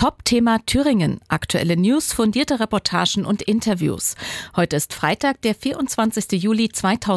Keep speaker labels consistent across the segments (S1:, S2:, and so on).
S1: Top-Thema Thüringen. Aktuelle News, fundierte Reportagen und Interviews. Heute ist Freitag, der 24. Juli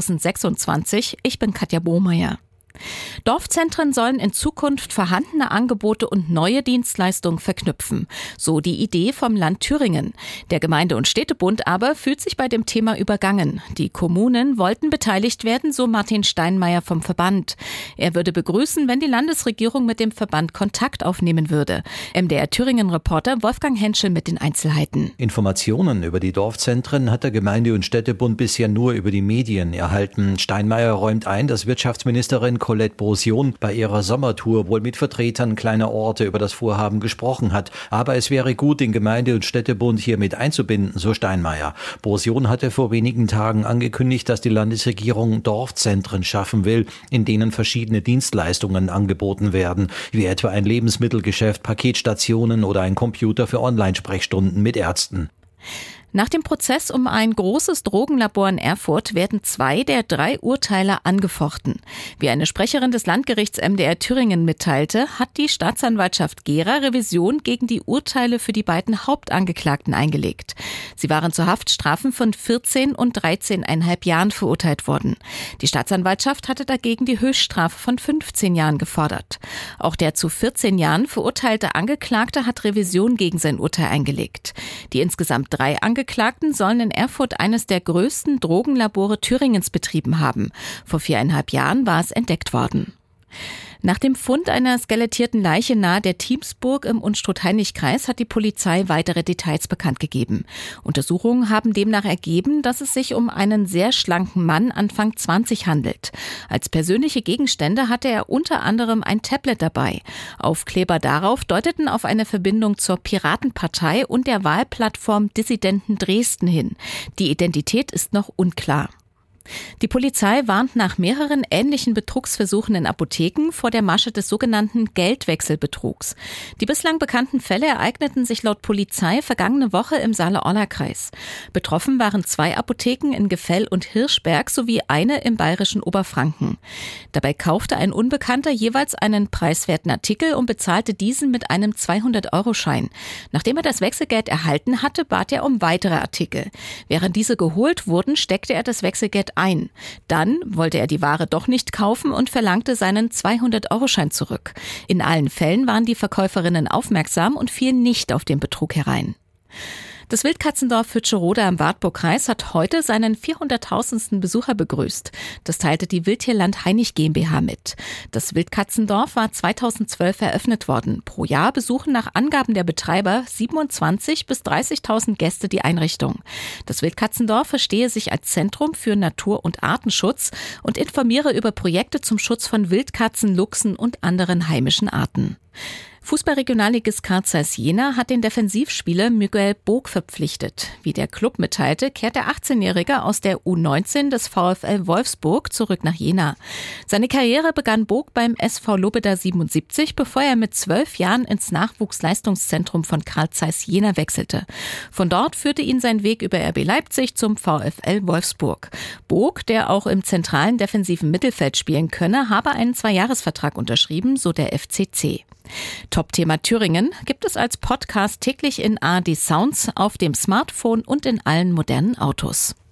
S1: 2026. Ich bin Katja Bohmeier. Dorfzentren sollen in Zukunft vorhandene Angebote und neue Dienstleistungen verknüpfen. So die Idee vom Land Thüringen. Der Gemeinde- und Städtebund aber fühlt sich bei dem Thema übergangen. Die Kommunen wollten beteiligt werden, so Martin Steinmeier vom Verband. Er würde begrüßen, wenn die Landesregierung mit dem Verband Kontakt aufnehmen würde. MDR Thüringen-Reporter Wolfgang Henschel mit den Einzelheiten.
S2: Informationen über die Dorfzentren hat der Gemeinde- und Städtebund bisher nur über die Medien erhalten. Steinmeier räumt ein, dass Wirtschaftsministerin Colette Brosion bei ihrer Sommertour wohl mit Vertretern kleiner Orte über das Vorhaben gesprochen hat. Aber es wäre gut, den Gemeinde- und Städtebund hier mit einzubinden, so Steinmeier. Brosion hatte vor wenigen Tagen angekündigt, dass die Landesregierung Dorfzentren schaffen will, in denen verschiedene Dienstleistungen angeboten werden, wie etwa ein Lebensmittelgeschäft, Paketstationen oder ein Computer für Online-Sprechstunden mit Ärzten.
S1: Nach dem Prozess um ein großes Drogenlabor in Erfurt werden 2 der 3 Urteile angefochten. Wie eine Sprecherin des Landgerichts MDR Thüringen mitteilte, hat die Staatsanwaltschaft Gera Revision gegen die Urteile für die beiden Hauptangeklagten eingelegt. Sie waren zu Haftstrafen von 14 und 13,5 Jahren verurteilt worden. Die Staatsanwaltschaft hatte dagegen die Höchststrafe von 15 Jahren gefordert. Auch der zu 14 Jahren verurteilte Angeklagte hat Revision gegen sein Urteil eingelegt. Die insgesamt 3 Angeklagten sollen in Erfurt eines der größten Drogenlabore Thüringens betrieben haben. Vor 4,5 Jahren war es entdeckt worden. Nach dem Fund einer skelettierten Leiche nahe der Thiemsburg im Unstrut-Hainich-Kreis hat die Polizei weitere Details bekannt gegeben. Untersuchungen haben demnach ergeben, dass es sich um einen sehr schlanken Mann Anfang 20 handelt. Als persönliche Gegenstände hatte er unter anderem ein Tablet dabei. Aufkleber darauf deuteten auf eine Verbindung zur Piratenpartei und der Wahlplattform Dissidenten Dresden hin. Die Identität ist noch unklar. Die Polizei warnt nach mehreren ähnlichen Betrugsversuchen in Apotheken vor der Masche des sogenannten Geldwechselbetrugs. Die bislang bekannten Fälle ereigneten sich laut Polizei vergangene Woche im Saale-Orla-Kreis. Betroffen waren 2 Apotheken in Gefell und Hirschberg sowie eine im bayerischen Oberfranken. Dabei kaufte ein Unbekannter jeweils einen preiswerten Artikel und bezahlte diesen mit einem 200-Euro-Schein. Nachdem er das Wechselgeld erhalten hatte, bat er um weitere Artikel. Während diese geholt wurden, steckte er das Wechselgeld ein. Dann wollte er die Ware doch nicht kaufen und verlangte seinen 200-Euro-Schein zurück. In allen Fällen waren die Verkäuferinnen aufmerksam und fielen nicht auf den Betrug herein. Das Wildkatzendorf Hütscheroda im Wartburgkreis hat heute seinen 400.000. Besucher begrüßt. Das teilte die Wildtierland Hainich GmbH mit. Das Wildkatzendorf war 2012 eröffnet worden. Pro Jahr besuchen nach Angaben der Betreiber 27.000 bis 30.000 Gäste die Einrichtung. Das Wildkatzendorf verstehe sich als Zentrum für Natur- und Artenschutz und informiere über Projekte zum Schutz von Wildkatzen, Luchsen und anderen heimischen Arten. Fußballregionalligist Carl Zeiss Jena hat den Defensivspieler Miguel Book verpflichtet. Wie der Club mitteilte, kehrt der 18-Jährige aus der U19 des VfL Wolfsburg zurück nach Jena. Seine Karriere begann Book beim SV Lobeda 77, bevor er mit 12 Jahren ins Nachwuchsleistungszentrum von Carl Zeiss Jena wechselte. Von dort führte ihn sein Weg über RB Leipzig zum VfL Wolfsburg. Book, der auch im zentralen defensiven Mittelfeld spielen könne, habe einen 2-Jahres-Vertrag unterschrieben, so der FCC. Top-Thema Thüringen gibt es als Podcast täglich in ARD Sounds, auf dem Smartphone und in allen modernen Autos.